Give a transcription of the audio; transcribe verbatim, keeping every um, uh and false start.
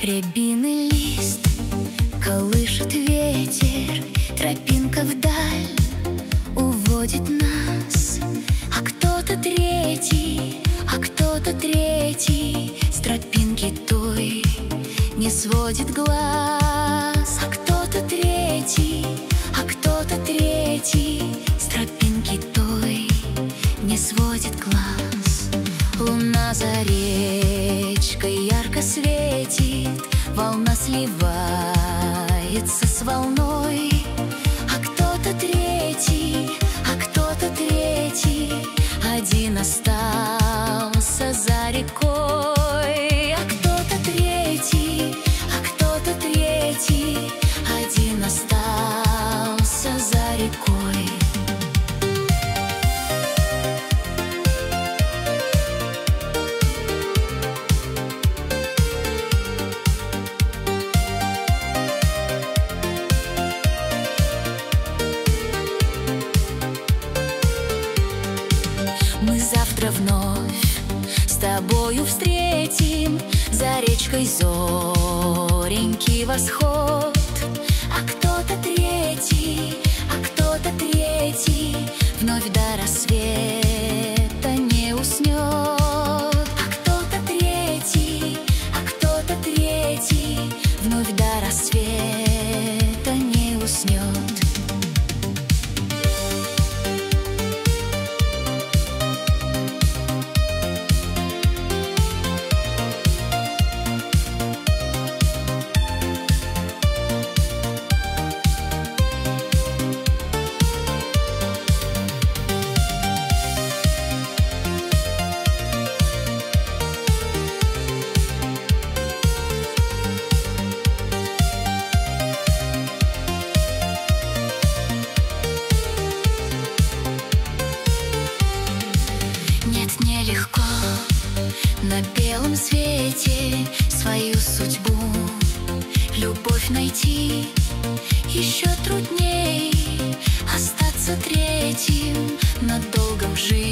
Рябиный лист колышет ветер, тропинка вдаль уводит нас. А кто-то третий, а кто-то третий с тропинки той не сводит глаз. А кто-то третий, а кто-то третий с тропинки той не сводит глаз. Луна за речкой ярко светит, волна сливается с волной. А кто-то третий, а кто-то третий один остался за рекой. А кто-то третий, а кто-то третий один остался за рекой. Мы завтра вновь с тобою встретим за речкой зоренький восход. А кто-то третий, а кто-то третий вновь до рассвета не уснет. А кто-то третий, а кто-то третий вновь до рассвета не уснет. Нелегко на белом свете свою судьбу, любовь найти. Еще трудней остаться третьим на долгом жизни.